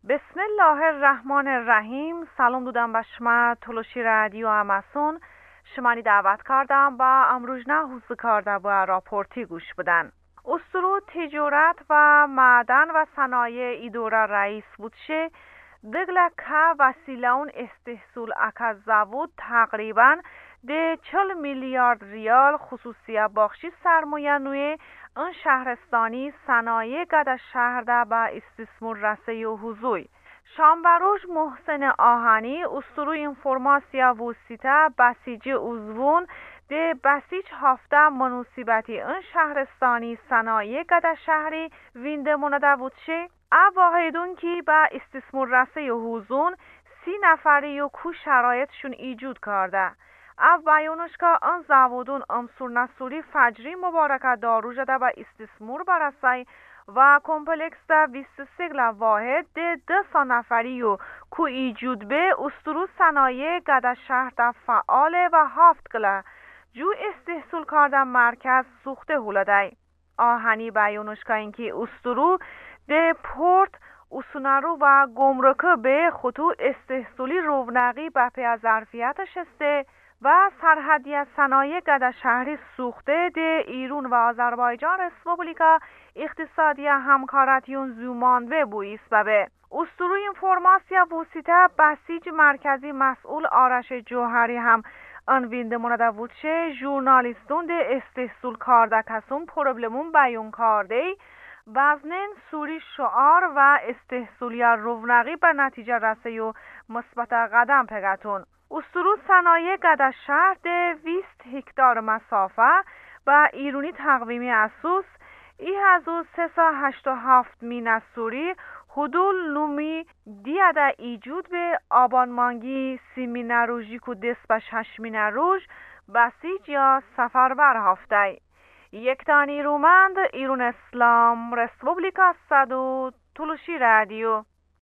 بسم الله الرحمن الرحیم. سلام دودم به شما تلوشی رادیو اماسون. شمانی دعوت کردم با امروز نه حوز کرده با راپورتی گوش بدن. استرو تجارت و معدن و صنایع ایدوره رئیس بودشه دگله که وسیله اون استحصول اکا زود تقریبا ده 40 میلیارد ریال خصوصی بخشی سرمایه نوی اون شهرستانی صنایع گده شهر ده با استثمار رسی و حضوی. شامبروش محسن آهنی استرو اینفورماسیا وسیطه بسیج اوزون ده بسیج هفته منوسیبتی اون شهرستانی صنایع گده شهری وینده مونده بودشه واحدون که با استثمار رسی و حضون 30 نفری و کو شرایطشون ایجود کرده. بیانش که آن زوادون امسور نسوری فجری مبارکه دارو جده با استثمار برسی و کمپلکس ده 23 واحد ده 200 نفری و کو ایجود به استرو صنایع گده شهر ده فعال و 7 گله جو استحصول کرده مرکز سوخته هولده. آهنی بیانش که اینکه استرو ده پورت اسونارو و گمرک به خطوط استحصولی رونقی به پی ظرفیتش استه و سرحدی صنایع گده شهری سوخته ده ایران و آذربایجان رسپوبلیکا اقتصادی همکارتیون زومان و بویس به استرو اینفورماسیا وسیطه بسیج مرکزی مسئول آرش جوهری هم انوینده مونده وچه ژورنالیستون ده استحصول کارده کسون پروبلمون بیان کرده وزنین سوری شعار و استحصولی رونقی به نتیجه رسی و مثبت قدم پگتون. استرو صنایع گده شهر ده 20 هکتار مسافه و ایرونی تقویمی اسوس 1387 مین سوری حدول نومی دیده ایجود به آبانمانگی 30 مین روژی که دست به 6 مین روژ بسیج یا سفربر هفته. یک تانی رومند ایرون اسلام رسپوبلیکا صدو تلوشی رادیو.